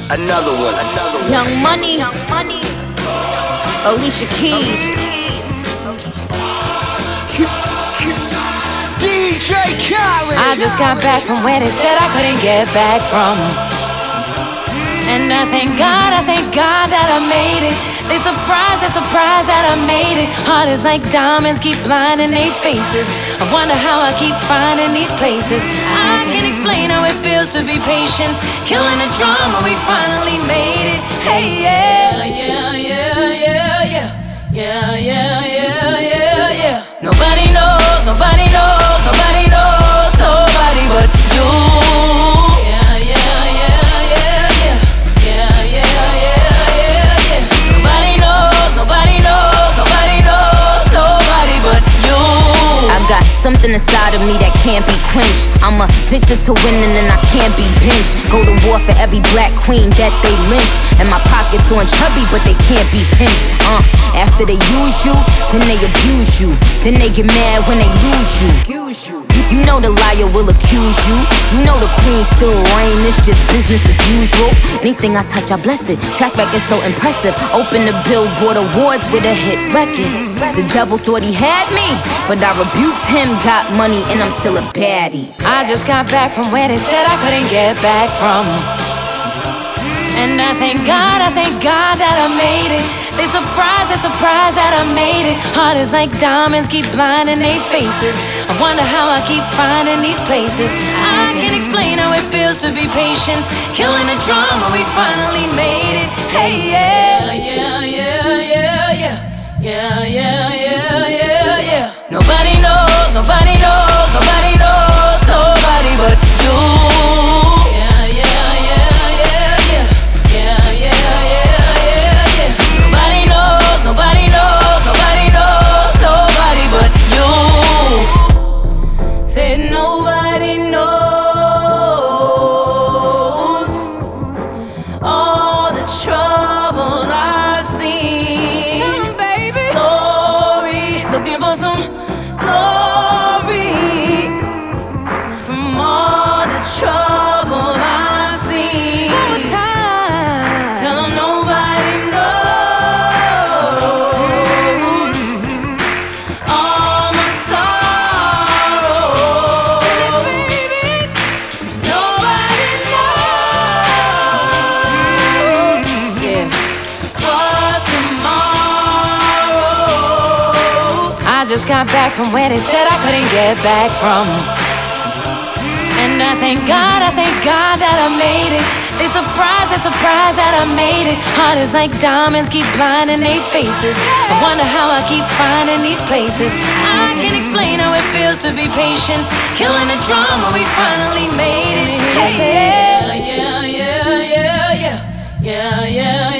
Another one. Young Money, Alicia Keys. DJ Khaled. I just got back from where they said I couldn't get back from. And I thank God that I made it. They surprised that I made it. Heart is like diamonds, keep blinding their faces. I wonder how I keep finding these places. I can't explain how it feels to be patient. Killing the drama, we finally made it. Hey, yeah. Nobody knows nobody but you. Got something inside of me that can't be quenched. I'm addicted to winning and I can't be pinched. Go to war for every black queen that they lynched. And my pockets on chubby, but they can't be pinched. After they use you, then they abuse you. Then they get mad when they lose you. You know the liar will accuse you. You know the queen still reign. It's just business as usual. Anything I touch, I bless it. Track record so impressive. Open the Billboard Awards with a hit record. The devil thought he had me, but I rebuked him. Got money and I'm still a baddie. I just got back from where they said I couldn't get back from. And I thank God that I made it. They surprised that I made it. Heart is like diamonds, keep blinding their faces. I wonder how I keep finding these places. I can't explain how it feels to be patient. Killing the drama, we finally made it. Hey, yeah. Nobody knows nobody but you. Nobody knows nobody but you. Said nobody knows all the trouble I've seen. Tell them, baby. Glory, looking for some glory from all the trouble I've seen. One more time. Tell them nobody knows all my sorrow. Yeah, baby. Nobody knows, yeah, what's tomorrow. I just got back from where they said I couldn't get back from. And I thank God that I made it. They surprised that I made it. Heart is like diamonds, keep blinding their faces. I wonder how I keep finding these places. I can't explain how it feels to be patient. Killing the drama, we finally made it. Hey, yeah.